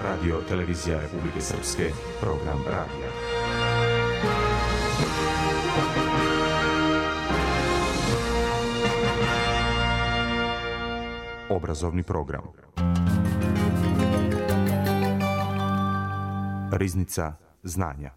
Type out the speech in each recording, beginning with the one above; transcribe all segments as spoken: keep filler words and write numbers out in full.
Radio Televizija Republike Srpske, program radija. Obrazovni program. Riznica znanja.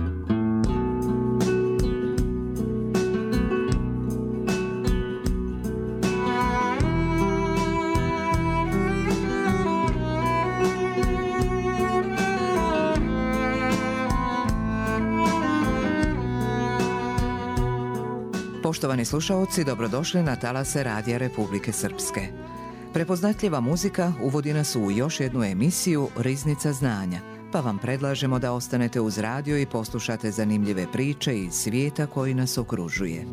Poštovani slušaoci, dobrodošli na talase Radija Republike Srpske. Prepoznatljiva muzika uvodi nas u još jednu emisiju Riznica znanja, pa vam predlažemo da ostanete uz radio i poslušate zanimljive priče iz svijeta koji nas okružuje.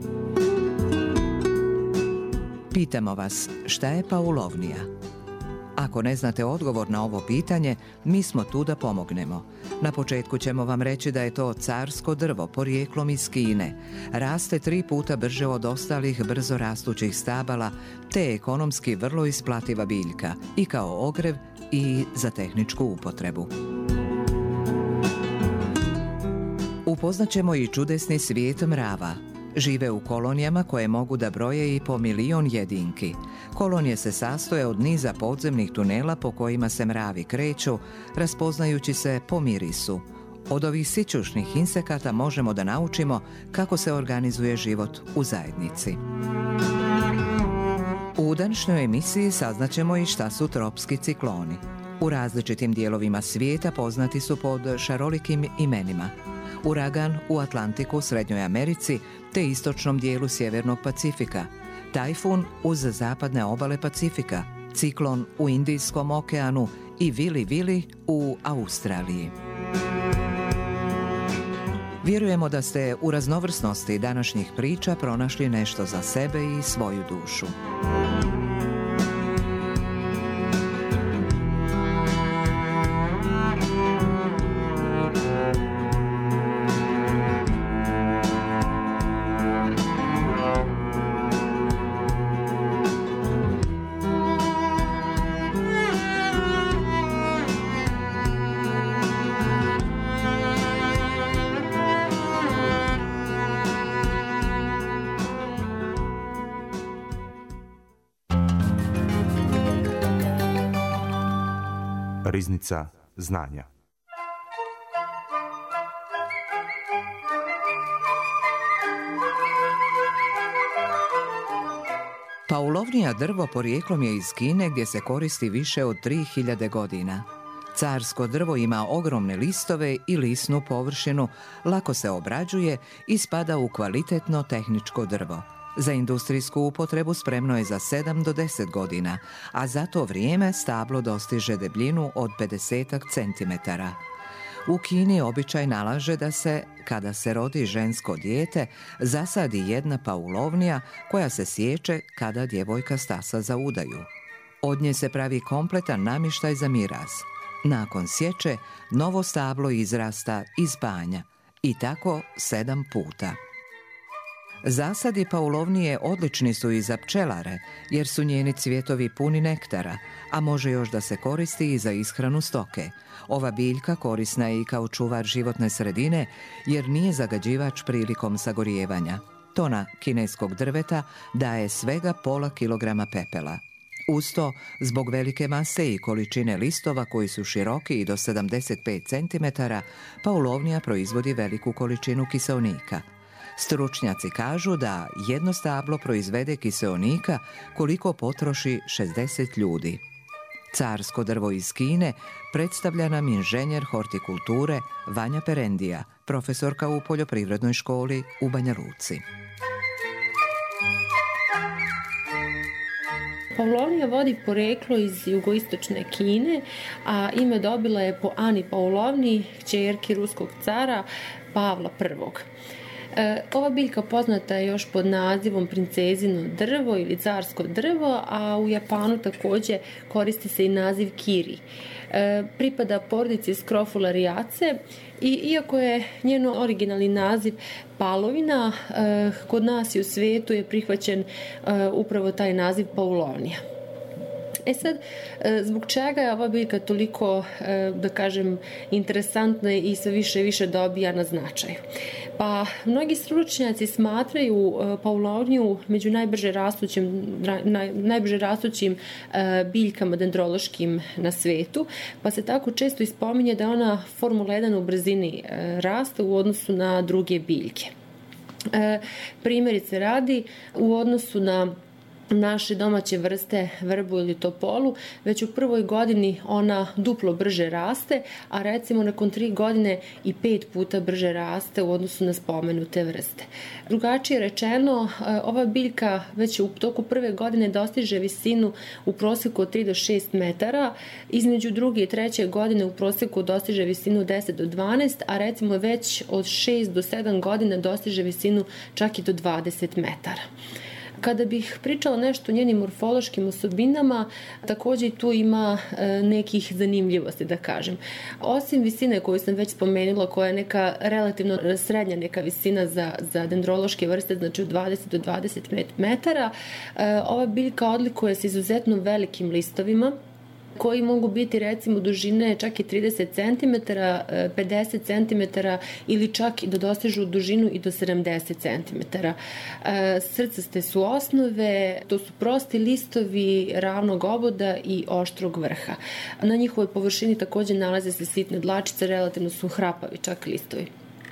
Pitamo vas, šta je paulovnija? Ako ne znate odgovor na ovo pitanje, mi smo tu da pomognemo. Na početku ćemo vam reći da je to carsko drvo porijeklom iz Kine. Raste tri puta brže od ostalih brzo rastućih stabala, te je ekonomski vrlo isplativa biljka i kao ogrev i za tehničku upotrebu. Upoznaćemo i čudesni svijet mrava. Žive u kolonijama koje mogu da broje i po milion jedinki. Kolonije se sastoje od niza podzemnih tunela po kojima se mravi kreću, raspoznajući se po mirisu. Od ovih sićušnih insekata možemo da naučimo kako se organizuje život u zajednici. U današnjoj emisiji saznaćemo i šta su tropski cikloni. U različitim dijelovima svijeta poznati su pod šarolikim imenima. Uragan u Atlantiku, Srednjoj Americi te istočnom dijelu Sjevernog Pacifika, tajfun uz zapadne obale Pacifika, ciklon u Indijskom okeanu i Vili Vili u Australiji. Vjerujemo da ste u raznovrsnosti današnjih priča pronašli nešto za sebe i svoju dušu. Riznica znanja. Paulovnija drvo porijeklom je iz Kine gdje se koristi više od tri hiljade godina. Carsko drvo ima ogromne listove i lisnu površinu, lako se obrađuje i spada u kvalitetno tehničko drvo. Za industrijsku upotrebu spremno je za sedam do deset godina, a za to vrijeme stablo dostiže debljinu od pedeset centimetara. U Kini običaj nalaže da se, kada se rodi žensko dijete, zasadi jedna paulovnija koja se siječe kada djevojka stasa za udaju. Od nje se pravi kompletan namještaj za miraz. Nakon sječe, novo stablo izrasta iz banja i tako sedam puta. Zasadi paulovnije odlični su i za pčelare, jer su njeni cvjetovi puni nektara, a može još da se koristi i za ishranu stoke. Ova biljka korisna je i kao čuvar životne sredine, jer nije zagađivač prilikom sagorijevanja. Tona kineskog drveta daje svega pola kilograma pepela. Uz to, zbog velike mase i količine listova koji su široki i do sedamdeset pet centimetara, paulovnija proizvodi veliku količinu kiseonika. Stručnjaci kažu da jedno stablo proizvede kiseonika koliko potroši šezdeset ljudi. Carsko drvo iz Kine predstavlja nam inženjer hortikulture Vanja Perendija, profesorka u poljoprivrednoj školi u Banja Luci. Paulovnija vodi poreklo iz jugoistočne Kine, a ime dobila je po Ani Paulovni, kćerki ruskog cara Pavla prvog. E, ova biljka poznata je još pod nazivom princezino drvo ili carsko drvo, a u Japanu također koristi se i naziv kiri. E, pripada porodici Scrofulariaceae i iako je njeno originalni naziv palovina, e, kod nas i u svijetu je prihvaćen e, upravo taj naziv paulovnija. E sad, zbog čega je ova biljka toliko, da kažem, interesantna i sve više i više dobija na značaju? Pa, mnogi stručnjaci smatraju paulovniju među najbrže rastućim, naj, najbrže rastućim biljkama dendrološkim na svetu, pa se tako često ispominje da ona Formula jedan u brzini rasta u odnosu na druge biljke. Primjerice radi, u odnosu na naše domaće vrste vrbu ili topolu, već u prvoj godini ona duplo brže raste, a recimo nakon tri godine i pet puta brže raste u odnosu na spomenute vrste. Drugačije rečeno, ova biljka već u toku prve godine dostiže visinu u prosjeku od tri do šest metara, između druge i treće godine u prosjeku dostiže visinu deset do dvanaest, a recimo već od šest do sedam godina dostiže visinu čak i do dvadeset metara. Kada bih pričala nešto o njenim morfološkim osobinama, također tu ima nekih zanimljivosti, da kažem. Osim visine koju sam već spomenula, koja je neka relativno srednja neka visina za, za dendrološke vrste, znači od dvadeset do dvadeset metara, ova biljka odlikuje se izuzetno velikim listovima, koji mogu biti recimo dužine čak i trideset centimetara, pedeset centimetara ili čak i da dostižu dužinu i do sedamdeset centimetara. Srcaste su osnove, to su prosti listovi ravnog oboda i oštrog vrha. Na njihovoj površini također nalaze se sitne dlačice, relativno su hrapavi čak listovi.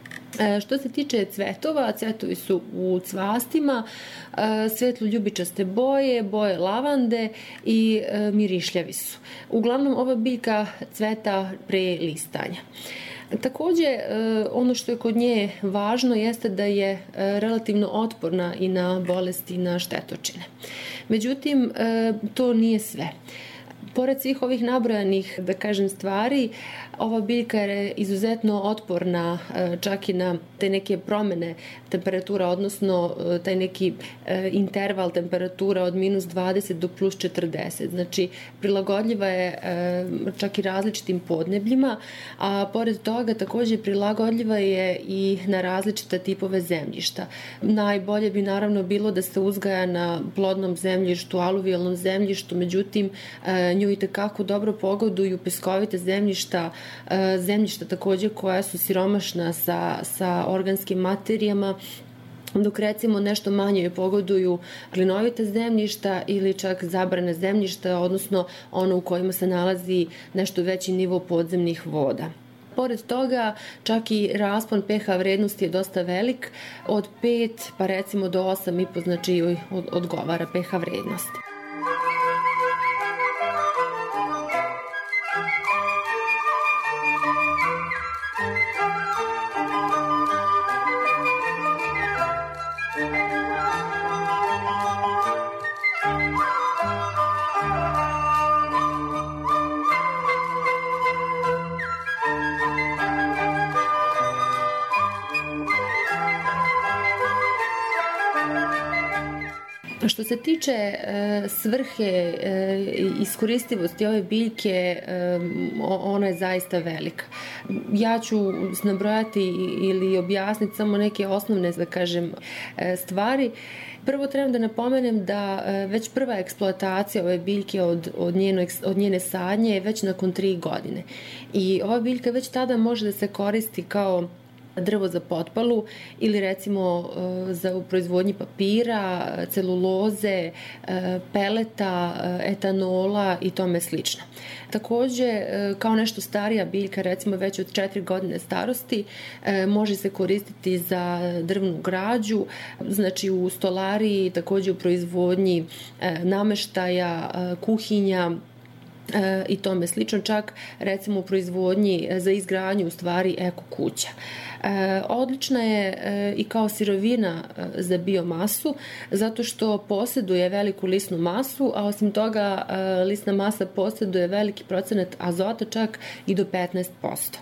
Što se tiče cvetova, cvetovi su u cvastima, svetlo ljubičaste boje, boje lavande i mirišljavi su. Uglavnom, ova biljka cveta pre listanja. Također, ono što je kod nje važno jeste da je relativno otporna i na bolesti i na štetočine. Međutim, to nije sve. Pored svih ovih nabrojanih, da kažem, stvari, ova biljka je izuzetno otporna čak i na te neke promjene temperatura, odnosno taj neki interval temperatura od minus dvadeset do plus četrdeset. Znači, prilagodljiva je čak i različitim podnebljima, a pored toga također prilagodljiva je i na različite tipove zemljišta. Najbolje bi naravno bilo da se uzgaja na plodnom zemljištu, aluvijalnom zemljištu, međutim, nju i tekako dobro pogoduju peskovite zemljišta, zemljišta također koja su siromašna sa, sa organskim materijama, dok recimo nešto manje joj pogoduju glinovita zemljišta ili čak zabrane zemljišta, odnosno ono u kojima se nalazi nešto veći nivo podzemnih voda. Pored toga, čak i raspon pH vrednosti je dosta velik, od pet pa recimo do osam i po, znači odgovara pH vrednosti. Što se tiče e, svrhe e, iskoristivosti ove biljke, e, ona je zaista velika. Ja ću nabrojati ili objasniti samo neke osnovne, da kažem, e, stvari. Prvo trebam da napomenem da e, već prva eksploatacija ove biljke od, od, njeno, od njene sadnje je već nakon tri godine. I ova biljka već tada može da se koristi kao drvo za potpalu ili recimo za proizvodnji papira, celuloze, peleta, etanola i tome slično. Također, kao nešto starija biljka, recimo već od četiri godine starosti, može se koristiti za drvnu građu, znači u stolariji, također u proizvodnji nameštaja, kuhinja, i tome slično, čak recimo u proizvodnji za izgradnju u stvari eko kuća. E, odlična je e, i kao sirovina e, za biomasu, zato što posjeduje veliku lisnu masu, a osim toga e, lisna masa posjeduje veliki procenat azota, čak i do petnaest posto.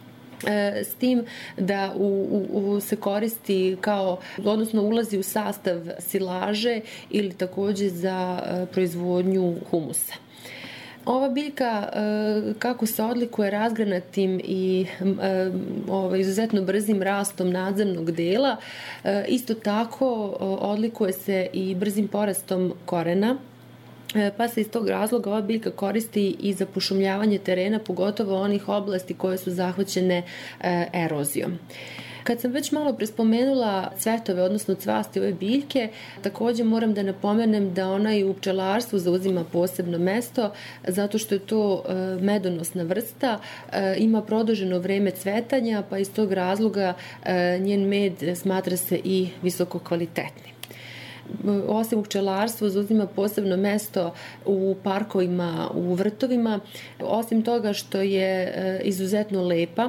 S tim da u, u, se koristi kao, odnosno ulazi u sastav silaže ili također za proizvodnju humusa. Ova biljka, kako se odlikuje razgranatim i ovaj, izuzetno brzim rastom nadzemnog dela, isto tako odlikuje se i brzim porastom korena, pa se iz tog razloga ova biljka koristi i za pošumljavanje terena, pogotovo onih oblasti koje su zahvaćene erozijom. Kad sam već malo prespomenula cvetove, odnosno cvasti ove biljke, takođe moram da napomenem da ona i u pčelarstvu zauzima posebno mesto, zato što je to medonosna vrsta, ima produženo vreme cvetanja, pa iz tog razloga njen med smatra se i visoko kvalitetnim. Osim u pčelarstvu zauzima posebno mesto u parkovima, u vrtovima, osim toga što je izuzetno lepa.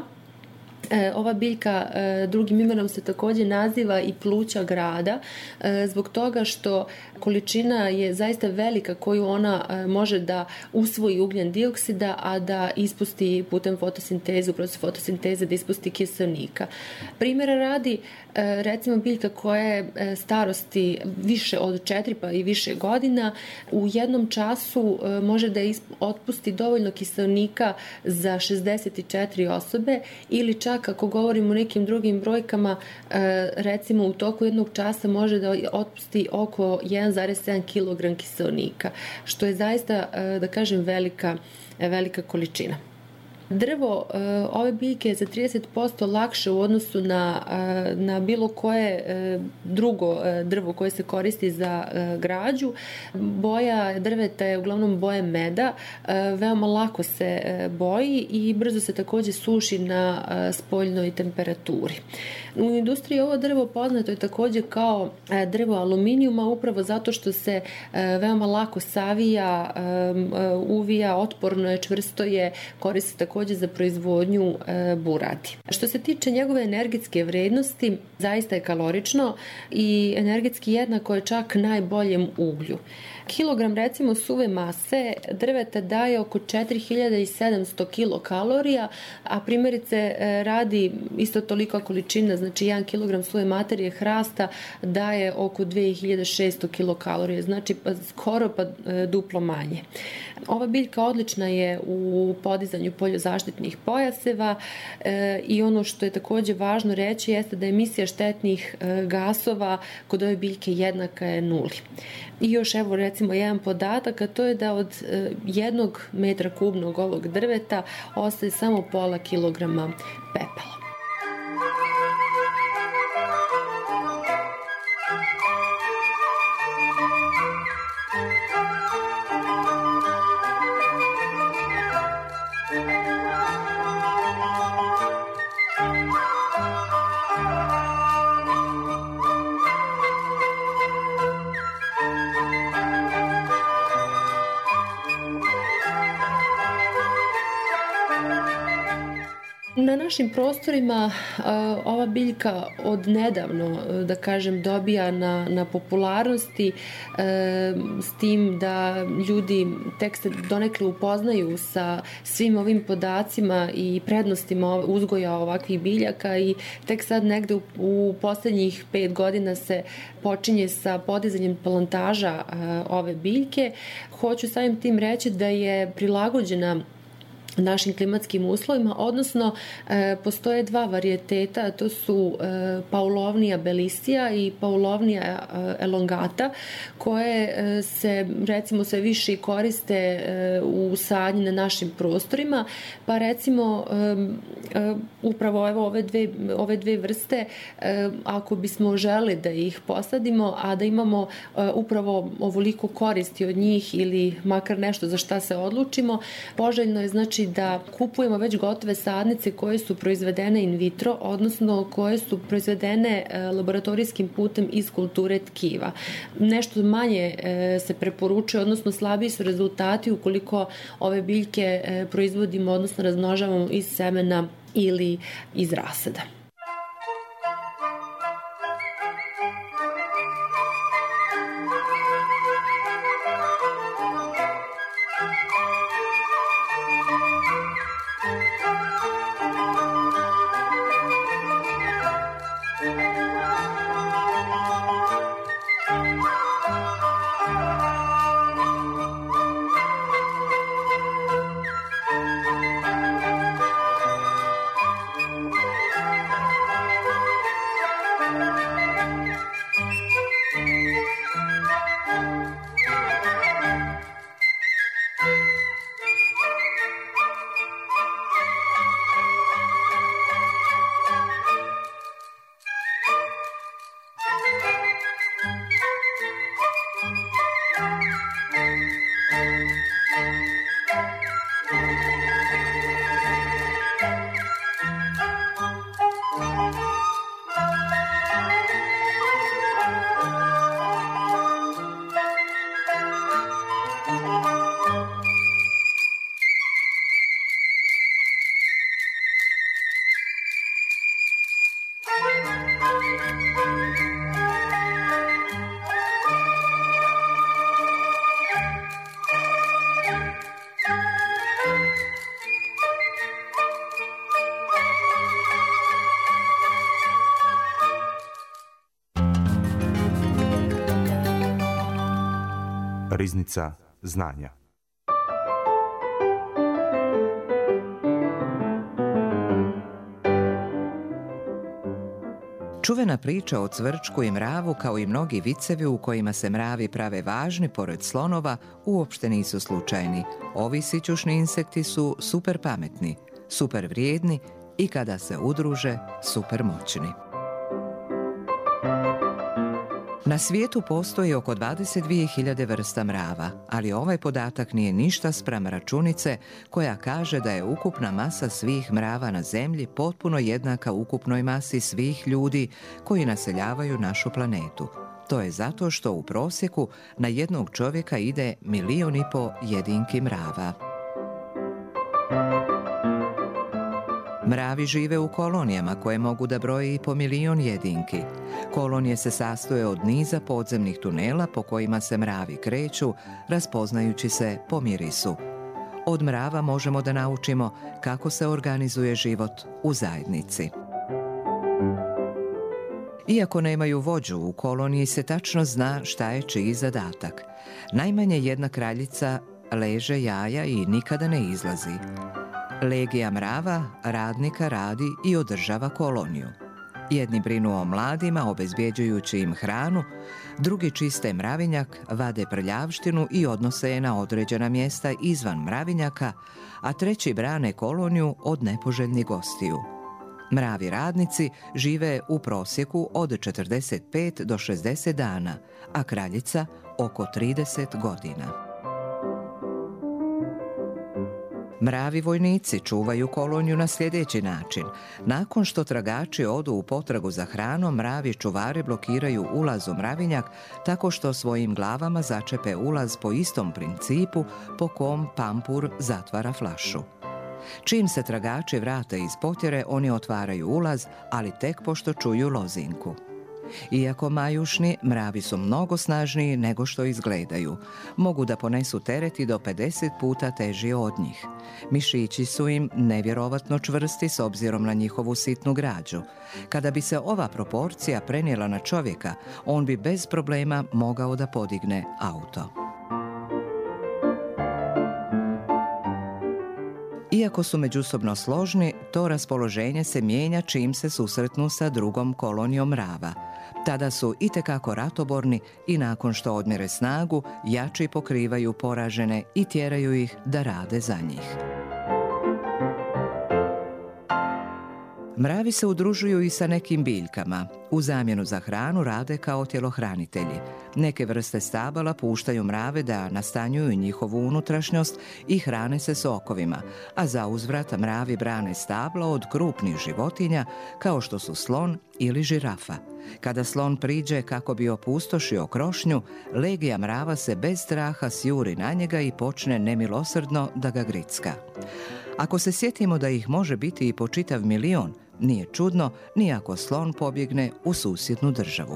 Ova biljka drugim imenom se takođe naziva i pluća grada, zbog toga što količina je zaista velika koju ona može da usvoji ugljen dioksida, a da ispusti putem fotosinteze, u procesu fotosinteze da ispusti kiseonika. Primjera radi, recimo biljka koja je starosti više od četiri pa i više godina, u jednom času može da otpusti dovoljno kiseonika za šezdeset četiri osobe, ili čak ako govorimo o nekim drugim brojkama, recimo u toku jednog časa može da otpusti oko jedan zarez sedam kilograma kiseonika, što je zaista, da kažem, velika, velika količina. Drvo ove biljke je za trideset posto lakše u odnosu na, na bilo koje drugo drvo koje se koristi za građu. Boja drveta je uglavnom boja meda, veoma lako se boji i brzo se takođe suši na spoljnoj temperaturi. U industriji ovo drvo poznato je takođe kao drvo aluminijuma, upravo zato što se veoma lako savija, uvija, otporno je, čvrsto je, koristi takođe za proizvodnju buradi. Što se tiče njegove energetske vrednosti, zaista je kalorično i energetski jednako je čak najboljem uglju. Kilogram recimo suve mase drveta daje oko četiri hiljade sedamsto kilokalorija, a primjerice radi isto tolika količina, znači jedan kilogram suve materije hrasta daje oko dve hiljade šesto kilokalorija, znači pa skoro pa duplo manje. Ova biljka odlična je u podizanju poljozaštitnih pojaseva e, i ono što je takođe važno reći jeste da emisija štetnih e, gasova kod ove biljke jednaka je nuli. I još evo recimo jedan podatak, a to je da od e, jednog metra kubnog ovog drveta ostaje samo pola kilograma pepela. Na našim prostorima ova biljka od nedavno, da kažem, dobija na, na popularnosti, s tim da ljudi tek se donekle upoznaju sa svim ovim podacima i prednostima uzgoja ovakvih biljaka i tek sad negde u, u poslednjih pet godina se počinje sa podizanjem plantaža ove biljke. Hoću samim tim reći da je prilagođena našim klimatskim uslovima, odnosno e, postoje dva varijeteta, to su e, Paulovnia bellisija i Paulovnia e, elongata, koje e, se recimo sve više koriste e, u sadnji na našim prostorima, pa recimo e, e, upravo evo ove dve, ove dve vrste, e, ako bismo želi da ih posadimo, a da imamo e, upravo ovoliko koristi od njih ili makar nešto za šta se odlučimo, poželjno je znači da kupujemo već gotove sadnice koje su proizvedene in vitro, odnosno koje su proizvedene laboratorijskim putem iz kulture tkiva. Nešto manje se preporučuje, odnosno slabiji su rezultati ukoliko ove biljke proizvodimo, odnosno razmnožavamo iz semena ili iz rasada. riznica znanja. Čuvena priča o cvrčku i mravu, kao i mnogi vicevi u kojima se mravi prave važni pored slonova, uopšte nisu slučajni. Ovi sićušni insekti su super pametni, super vrijedni i kada se udruže, super moćni. Na svijetu postoji oko dvadeset dvije hiljade vrsta mrava, ali ovaj podatak nije ništa spram računice koja kaže da je ukupna masa svih mrava na zemlji potpuno jednaka ukupnoj masi svih ljudi koji naseljavaju našu planetu. To je zato što u prosjeku na jednog čovjeka ide milijun i po jedinki mrava. Mravi žive u kolonijama koje mogu da broje i po milion jedinki. Kolonije se sastoje od niza podzemnih tunela po kojima se mravi kreću, raspoznajući se po mirisu. Od mrava možemo da naučimo kako se organizuje život u zajednici. Iako nemaju vođu, u koloniji se tačno zna šta je čiji zadatak. Najmanje jedna kraljica leže jaja i nikada ne izlazi. Legija mrava radnika radi i održava koloniju. Jedni brinu o mladima, obezbjeđujući im hranu, drugi čiste mravinjak, vade prljavštinu i odnose je na određena mjesta izvan mravinjaka, a treći brane koloniju od nepoželjnih gostiju. Mravi radnici žive u prosjeku od četrdeset pet do šezdeset dana, a kraljica oko trideset godina. Mravi vojnici čuvaju koloniju na sljedeći način. Nakon što tragači odu u potragu za hranom, mravi čuvari blokiraju ulaz u mravinjak tako što svojim glavama začepe ulaz po istom principu po kom pampur zatvara flašu. Čim se tragači vrate iz potjere, oni otvaraju ulaz, ali tek pošto čuju lozinku. Iako majušni, mravi su mnogo snažniji nego što izgledaju. Mogu da ponesu tereti do pedeset puta teži od njih. Mišići su im nevjerovatno čvrsti s obzirom na njihovu sitnu građu. Kada bi se ova proporcija prenijela na čovjeka, on bi bez problema mogao da podigne auto. Iako su međusobno složni, to raspoloženje se mijenja čim se susretnu sa drugom kolonijom mrava. Tada su itekako ratoborni i nakon što odmjere snagu, jači pokrivaju poražene i tjeraju ih da rade za njih. Mravi se udružuju i sa nekim biljkama. U zamjenu za hranu rade kao tjelohranitelji. Neke vrste stabala puštaju mrave da nastanjuju njihovu unutrašnjost i hrane se sokovima, a za uzvrat mravi brane stabla od krupnih životinja kao što su slon ili žirafa. Kada slon priđe kako bi opustošio krošnju, legija mrava se bez straha sjuri na njega i počne nemilosrdno da ga gricka. Ako se sjetimo da ih može biti i po čitav milion, nije čudno ni ako slon pobjegne u susjednu državu.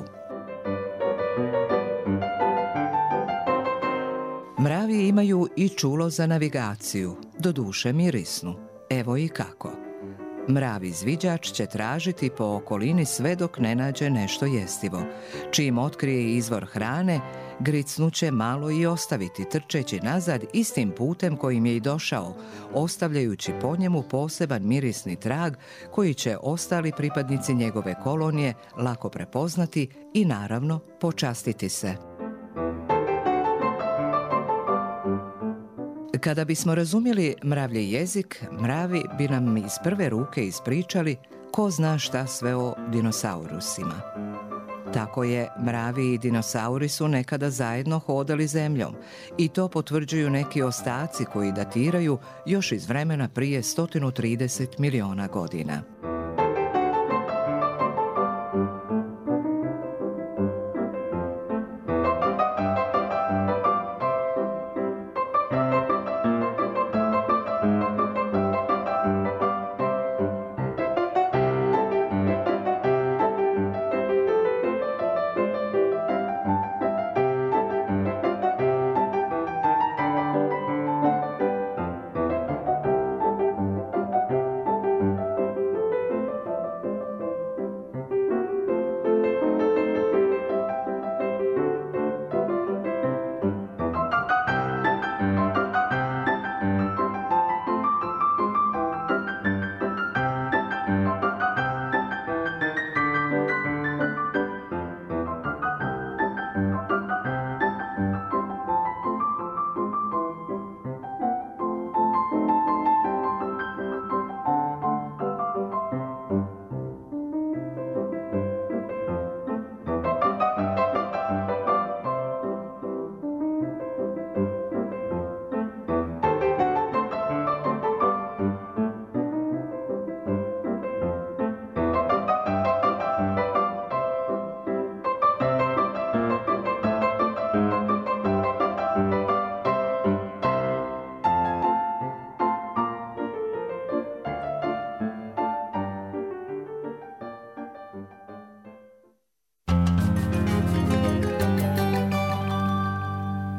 Mravi imaju i čulo za navigaciju, doduše mirisnu. Evo i kako. Mravi izviđač će tražiti po okolini sve dok ne nađe nešto jestivo. Čim otkrije izvor hrane, gricnuće malo i ostaviti, trčeći nazad istim putem kojim je i došao, ostavljajući po njemu poseban mirisni trag koji će ostali pripadnici njegove kolonije lako prepoznati i naravno počastiti se. Kada bismo razumjeli mravlji jezik, mravi bi nam iz prve ruke ispričali ko zna šta sve o dinosaurusima. Tako je, mravi i dinosauri su nekada zajedno hodali zemljom i to potvrđuju neki ostaci koji datiraju još iz vremena prije sto trideset miliona godina.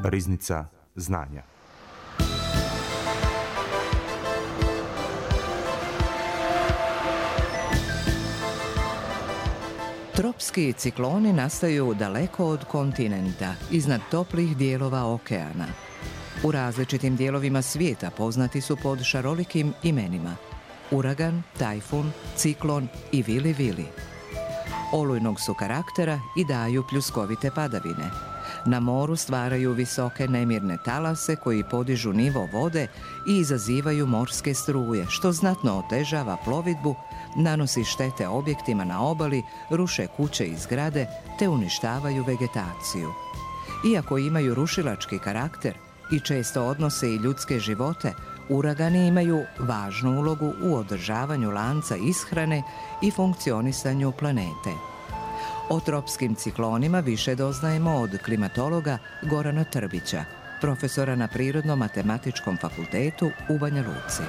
Riznica znanja. Tropski cikloni nastaju daleko od kontinenta, iznad toplih dijelova okeana. U različitim dijelovima svijeta poznati su pod šarolikim imenima: uragan, tajfun, ciklon i vili vili. Olujnog su karaktera i daju pljuskovite padavine. Na moru stvaraju visoke nemirne talase koji podižu nivo vode i izazivaju morske struje, što znatno otežava plovidbu, nanosi štete objektima na obali, ruše kuće i zgrade te uništavaju vegetaciju. Iako imaju rušilački karakter i često odnose i ljudske živote, uragani imaju važnu ulogu u održavanju lanca ishrane i funkcionisanju planete. O tropskim ciklonima više doznajemo od klimatologa Gorana Trbića, profesora na Prirodno-matematičkom fakultetu u Banja Luci.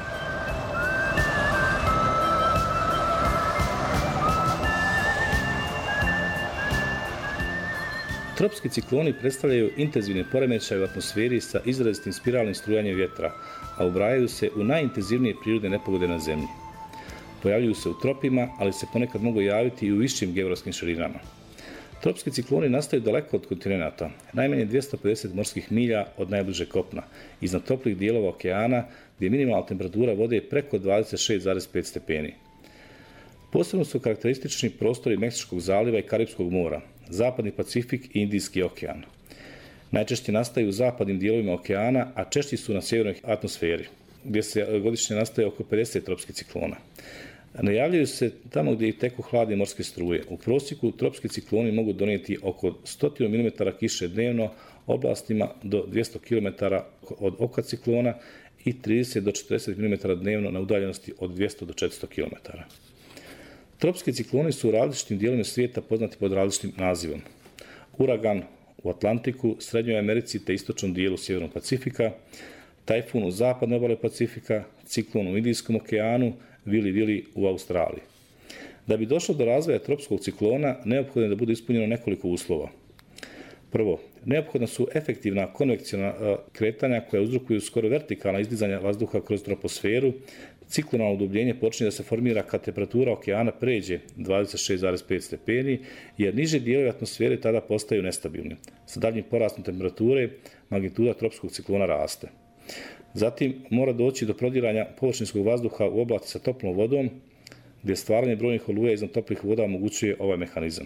Tropski cikloni predstavljaju intenzivne poremećaje u atmosferi sa izrazitim spiralnim strujanjem vjetra, a ubrajaju se u najintenzivnije prirodne nepogode na Zemlji. Pojavljuju se u tropima, ali se ponekad mogu javiti i u višim geografskim širinama. Tropski cikloni nastaju daleko od kontinenata, najmanje dvjesto pedeset morskih milja od najbliže kopna, iznad toplih dijelova okeana, gdje je minimalna temperatura vode preko dvadeset šest zarez pet stepeni. Posebno su karakteristični prostori Meksičkog zaliva i Karipskog mora, Zapadni Pacifik i Indijski okean. Najčešće nastaju u zapadnim dijelovima okeana, a češći su na sjevernoj atmosferi, gdje se godišnje nastaje oko pedeset tropskih ciklona. Najavljaju se tamo gdje i teku hladne morske struje. U prosjeku tropski cikloni mogu donijeti oko sto milimetara kiše dnevno oblastima do dvjesto kilometara od oka ciklona i trideset do četrdeset milimetara dnevno na udaljenosti od dvjesto do četiristo kilometara. Tropski cikloni su u različitim dijelovima svijeta poznati pod različitim nazivom. Uragan u Atlantiku, Srednjoj Americi te istočnom dijelu Sjevernog Pacifika, tajfun u zapadnoj obali Pacifika, ciklon u Indijskom okeanu, vili vili u Australiji. Da bi došlo do razvoja tropskog ciklona, neophodno je da bude ispunjeno nekoliko uslova. Prvo, neophodna su efektivna konvekcionalna kretanja koja uzrokuju skoro vertikalna izdizanja vazduha kroz troposferu. Ciklonalno udubljenje počinje da se formira kad temperatura okeana pređe dvadeset šest zarez pet stepeni, jer niže dijelovi atmosfere tada postaju nestabilni. Sa daljnjim porastom temperature, magnituda tropskog ciklona raste. Zatim mora doći do prodiranja površinskog vazduha u oblasti sa toplom vodom, gdje stvaranje brojnih oluja iznad toplih voda omogućuje ovaj mehanizam.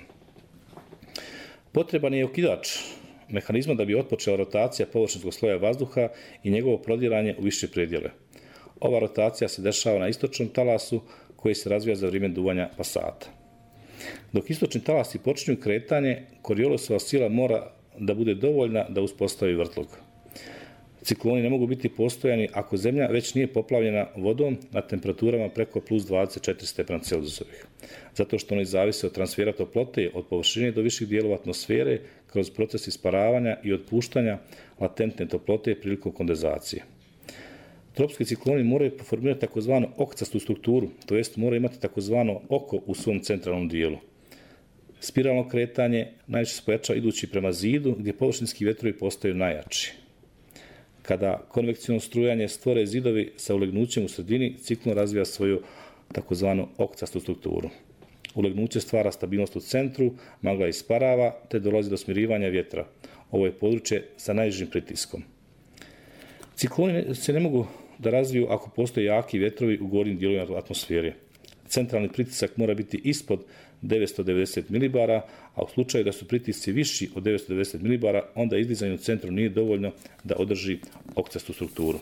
Potreban je okidač mehanizma da bi otpočela rotacija površinskog sloja vazduha i njegovo prodiranje u više predjele. Ova rotacija se dešava na istočnom talasu koji se razvija za vrijeme duvanja pasata. Dok istočni talasi počinju kretanje, Coriolisova sila mora da bude dovoljna da uspostavi vrtlog. Cikloni ne mogu biti postojani ako zemlja već nije poplavljena vodom na temperaturama preko plus dvadeset četiri stepena Celzijusovih, zato što oni zavise od transfera toplote od površine do viših dijelova atmosfere kroz proces isparavanja i otpuštanja latentne toplote prilikom kondenzacije. Tropski cikloni moraju formirati takozvanu okcastu strukturu, to jest moraju imati takozvano oko u svom centralnom dijelu. Spiralno kretanje najviše se pojačava idući prema zidu, gdje površinski vjetrovi postaju najjači. Kada konvekciono strujanje stvore zidovi sa ulegnućem u sredini, ciklon razvija svoju takozvanu okcastu strukturu. Ulegnuće stvara stabilnost u centru, magla isparava, te dolazi do smirivanja vjetra. Ovo je područje sa najnižim pritiskom. Cikloni se ne mogu da razviju ako postoje jaki vjetrovi u gornjim dijelovima atmosfere. Centralni pritisak mora biti ispod devetsto devedeset milibara, a u slučaju da su pritisci viši od devetsto devedeset milibara, onda izdizanje u centru nije dovoljno da održi okcastu strukturu.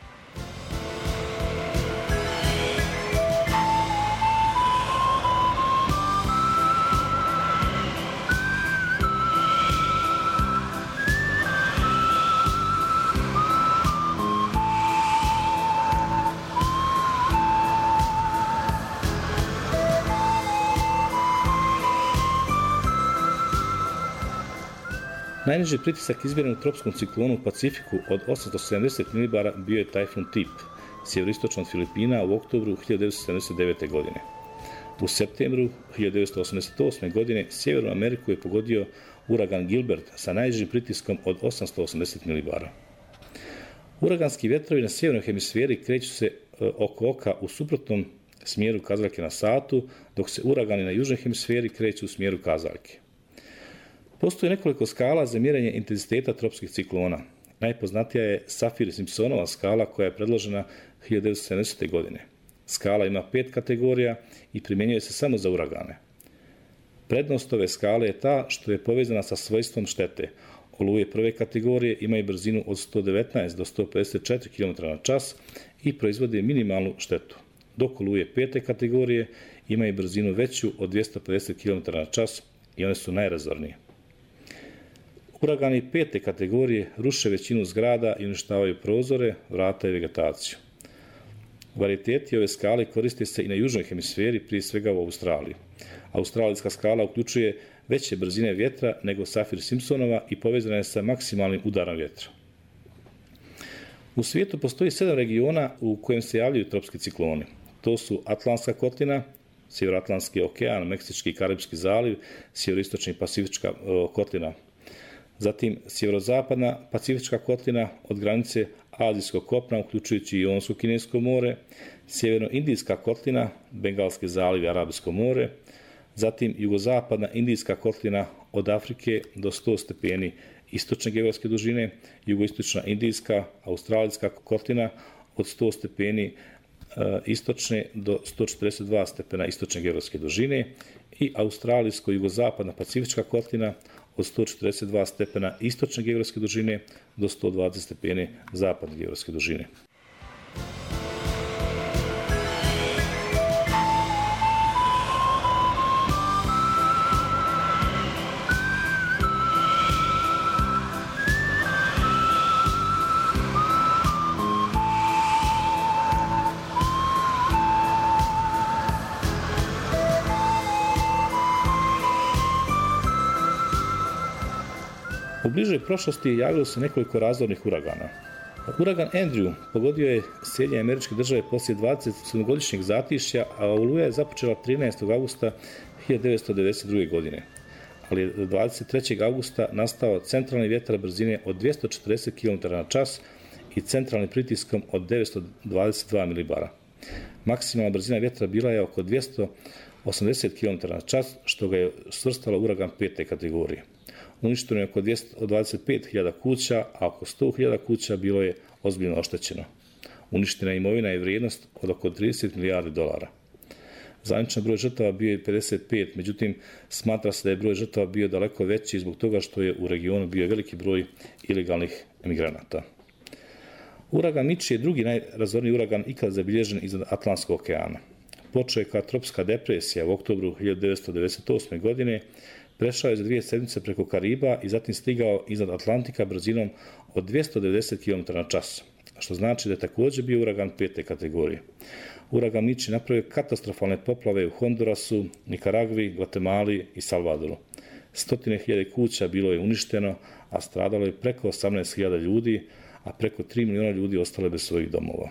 Najniži pritisak izmjeren u tropskom ciklonu u Pacifiku od osamsto sedamdeset milibara bio je tajfun Tip, sjeveroistočno od Filipina u oktobru hiljadu devetsto sedamdeset devete. godine. U septembru hiljadu devetsto osamdeset osme. godine Sjevernu Ameriku je pogodio uragan Gilbert sa najnižim pritiskom od osamsto osamdeset milibara. Uraganski vjetrovi na sjevernoj hemisferi kreću se oko oka u suprotnom smjeru kazaljke na satu, dok se uragani na južnoj hemisferi kreću u smjeru kazaljke. Postoji nekoliko skala za mjerenje intenziteta tropskih ciklona. Najpoznatija je Saffir-Simpsonova skala koja je predložena hiljadu devetsto sedamdesete. godine. Skala ima pet kategorija i primjenjuje se samo za uragane. Prednost ove skale je ta što je povezana sa svojstvom štete. Oluje prve kategorije imaju brzinu od sto devetnaest do sto pedeset četiri kilometra na čas i proizvode minimalnu štetu, dok oluje pete kategorije imaju brzinu veću od dvjesto pedeset kilometara na čas i one su najrazornije. Uragani pete kategorije ruše većinu zgrada i uništavaju prozore, vrata i vegetaciju. Varijeteti ove skale koriste se i na južnoj hemisferi, prije svega u Australiji. Australijska skala uključuje veće brzine vjetra nego Saffir-Simpsonova i povezana je sa maksimalnim udarom vjetra. U svijetu postoji sedam regiona u kojem se javljaju tropski cikloni. To su Atlantska kotlina, Sjeveroatlantski okean, Meksički i Karipski zaliv, Sjeveroistočni Pacifička kotlina. Zatim sjeverozapadna Pacifička kotlina od granice Azijskog kopna, uključujući i Jonsko-Kinesko more, Sjeverno-Indijska kotlina, Bengalski zaliv i Arabsko more, zatim jugozapadna Indijska kotlina od Afrike do sto stepeni istočne geografske dužine, jugoistočna Indijska, Australijska kotlina od sto stepeni istočne do sto četrdeset dva stepena istočne geografske dužine i Australijsko-jugozapadna Pacifička kotlina od sto četrdeset dva stepena istočne geografske dužine do sto dvadeset stepeni zapadne geografske dužine. U bližoj prošlosti javilo se nekoliko razornih uragana. Uragan Andrew pogodio je Sjedinjene Američke Države poslije dvadesetsedmogodišnjeg zatišja, a oluja je započela trinaestog avgusta hiljadu devetsto devedeset druge. godine. Ali je dvadeset trećeg avgusta nastao centralni vjetar brzine od dvjesto četrdeset kilometara na čas i centralnim pritiskom od devetsto dvadeset dva milibara. Maksimalna brzina vjetra bila je oko dvjesto osamdeset kilometara na čas, što ga je svrstalo uragan pete kategorije. Uništeno je oko dvjesto dvadeset pet hiljada kuća, a oko sto hiljada kuća bilo je ozbiljno oštećeno. Uništena imovina je vrijednost od oko trideset milijardi dolara. Zvaničan broj žrtava bio je pedeset pet, međutim, smatra se da je broj žrtava bio daleko veći zbog toga što je u regionu bio veliki broj ilegalnih emigranata. Uragan Mitch je drugi najrazorniji uragan ikad zabilježen iznad Atlantskog okeana. Počeo je kao tropska depresija u oktobru hiljadu devetsto devedeset osme. godine, prešao je za dvije sedmice preko Kariba i zatim stigao iznad Atlantika brzinom od dvjesto devedeset kilometara na čas, što znači da je također bio uragan pete kategorije. Uragan Mitch je napravio katastrofalne poplave u Hondurasu, Nikaragvi, Gvatemali i Salvadoru. Stotine hiljade kuća bilo je uništeno, a stradalo je preko osamnaest hiljada ljudi, a preko tri milijuna ljudi ostalo je bez svojih domova.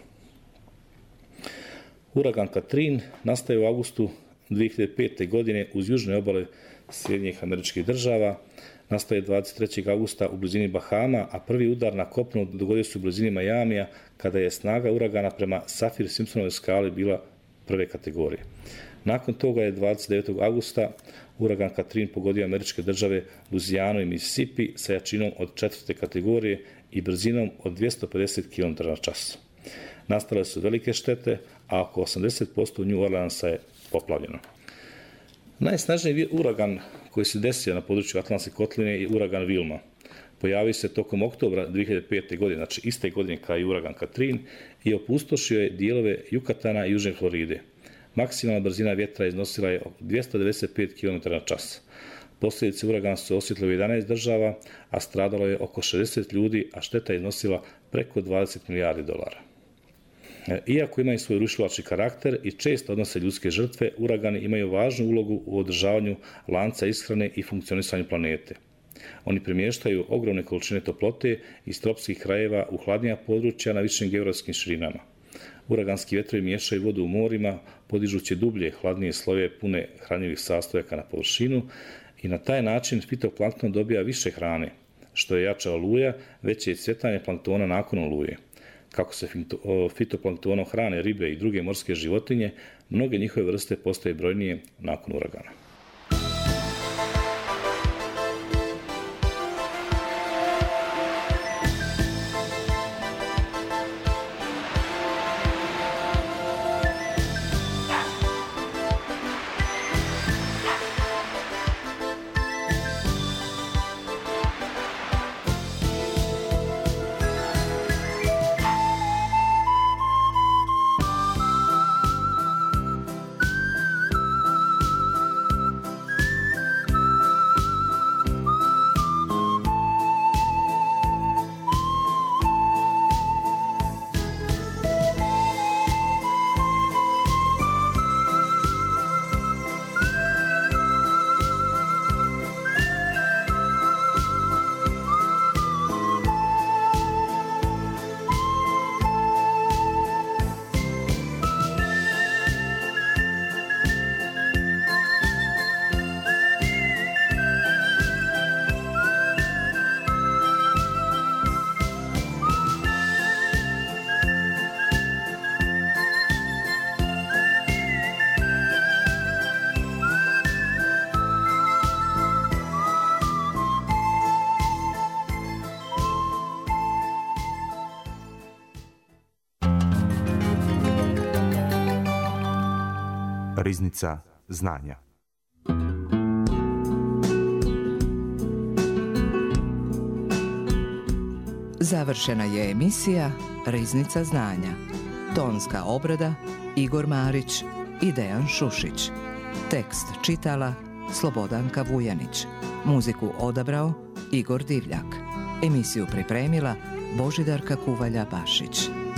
Uragan Katrin nastaje u avgustu dvije hiljade pete. godine uz južne obale Sjedinjenih Američkih Država. Nastaje dvadeset trećeg avgusta u blizini Bahama, a prvi udar na kopnu dogodio se u blizini Majamija, kada je snaga uragana prema Saffir-Simpsonovoj skali bila prve kategorije. Nakon toga je dvadeset devetog avgusta uragan Katrin pogodio Američke države Luzijanu i Mississippi sa jačinom od četvrte kategorije i brzinom od dvjesto pedeset kilometara na čas. Nastale su velike štete, a oko osamdeset posto New Orleansa je poplavljeno. Najsnažniji uragan koji se desio na području Atlantske kotline je uragan Wilma. Pojavio se tokom oktobra dvije hiljade pete. godine, znači iste godine kao i uragan Katrin, i opustošio je dijelove Jukatana i Južne Floride. Maksimalna brzina vjetra iznosila je dvjesto devedeset pet kilometara na čas. Posljedice uragana su osjetile u jedanaest država, a stradalo je oko šezdeset ljudi, a šteta je iznosila preko dvadeset milijardi dolara. Iako imaju svoj rušilački karakter i često odnose ljudske žrtve, uragani imaju važnu ulogu u održavanju lanca ishrane i funkcionisanju planete. Oni premještaju ogromne količine toplote iz tropskih krajeva u hladnija područja na višim geografskim širinama. Uraganski vjetrovi miješaju vodu u morima, podižući dublje, hladnije slojeve pune hranjivih sastojaka na površinu i na taj način fitoplankton dobija više hrane. Što je jača oluja, veće je cvjetanje planktona nakon oluje. Kako se fitoplanktonom hrane ribe i druge morske životinje, mnoge njihove vrste postaju brojnije nakon uragana. Riznica znanja. Završena je emisija Riznica znanja. Tonska obrada Igor Marić i Dejan Šušić. Tekst čitala Slobodanka Vujanić. Muziku odabrao Igor Divljak. Emisiju pripremila Božidarka Kuvalja Bašić.